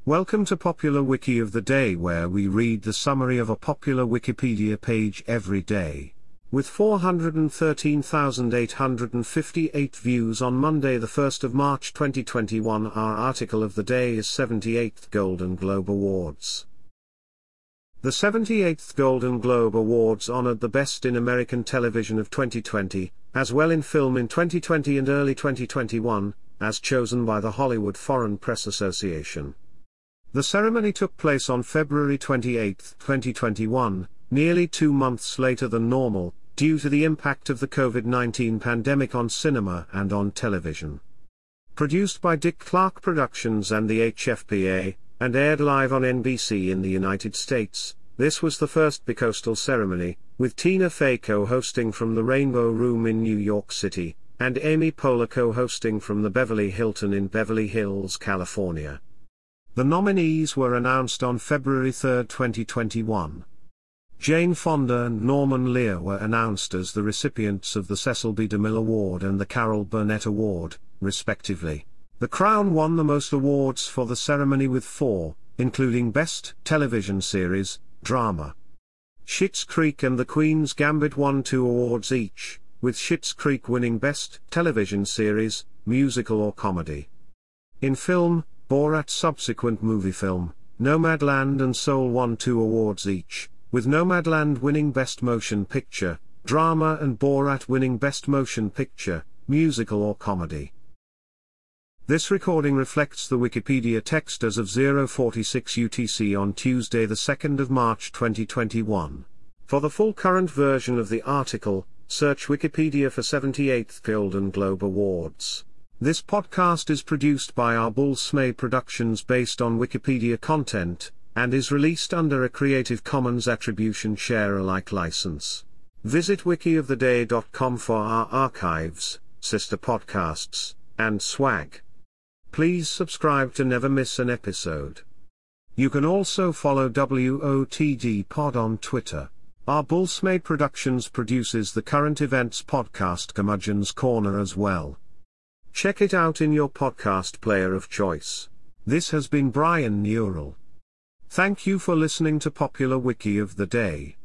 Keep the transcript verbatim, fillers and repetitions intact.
Welcome to Popular Wiki of the Day, where we read the summary of a popular Wikipedia page every day. With four hundred thirteen thousand eight hundred fifty-eight views on Monday the first of March twenty twenty-one, our article of the day is seventy-eighth Golden Globe Awards. The seventy-eighth Golden Globe Awards honored the best in American television of twenty twenty, as well in film in twenty twenty and early twenty twenty-one, as chosen by the Hollywood Foreign Press Association. The ceremony took place on February twenty-eighth, twenty twenty-one, nearly two months later than normal, due to the impact of the COVID nineteen pandemic on cinema and on television. Produced by Dick Clark Productions and the H F P A, and aired live on N B C in the United States, this was the first bicoastal ceremony, with Tina Fey co-hosting from the Rainbow Room in New York City, and Amy Poehler co-hosting from the Beverly Hilton in Beverly Hills, California. The nominees were announced on February third, twenty twenty-one. Jane Fonda and Norman Lear were announced as the recipients of the Cecil B. DeMille Award and the Carol Burnett Award, respectively. The Crown won the most awards for the ceremony with four, including Best Television Series, Drama. Schitt's Creek and The Queen's Gambit won two awards each, with Schitt's Creek winning Best Television Series, Musical or Comedy. In film, Borat's subsequent movie film, Nomadland and Soul won two awards each, with Nomadland winning Best Motion Picture, Drama and Borat winning Best Motion Picture, Musical or Comedy. This recording reflects the Wikipedia text as of zero forty-six U T C on Tuesday the second of March twenty twenty-one. For the full current version of the article, search Wikipedia for seventy-eighth Golden Globe Awards. This podcast is produced by Arbol Smay Productions based on Wikipedia content, and is released under a Creative Commons Attribution Share Alike license. Visit wiki of the day dot com for our archives, sister podcasts, and swag. Please subscribe to never miss an episode. You can also follow W O T D Pod on Twitter. Arbol Smay Productions produces the current events podcast Curmudgeon's Corner as well. Check it out in your podcast player of choice. This has been Brian Neural. Thank you for listening to Popular Wiki of the Day.